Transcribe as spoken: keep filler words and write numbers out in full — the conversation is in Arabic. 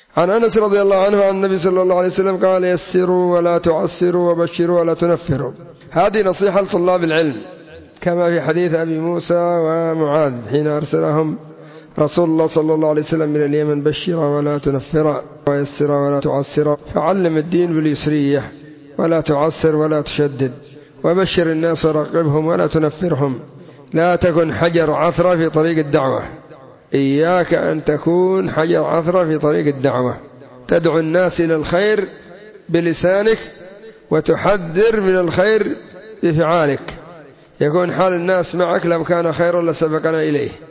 عن أنس رضي الله عنه عن النبي صلى الله عليه وسلم قال: يسروا ولا تعسروا وبشروا ولا تنفروا. هذه نصيحة لطلاب العلم، كما في حديث أبي موسى ومعاذ حين أرسلهم رسول الله صلى الله عليه وسلم من اليمن: بشرا ولا تنفرا ويسرا ولا تعسرا. فعلم الدين باليسرية ولا تعسر ولا تشدد، وبشر الناس ورقبهم ولا تنفرهم. لا تكن حجر عثرة في طريق الدعوة، إياك أن تكون حجر عثرة في طريق الدعوة، تدعو الناس إلى الخير بلسانك وتحذر من الخير بفعالك، يكون حال الناس معك لو كان خيرا لسبقنا إليه.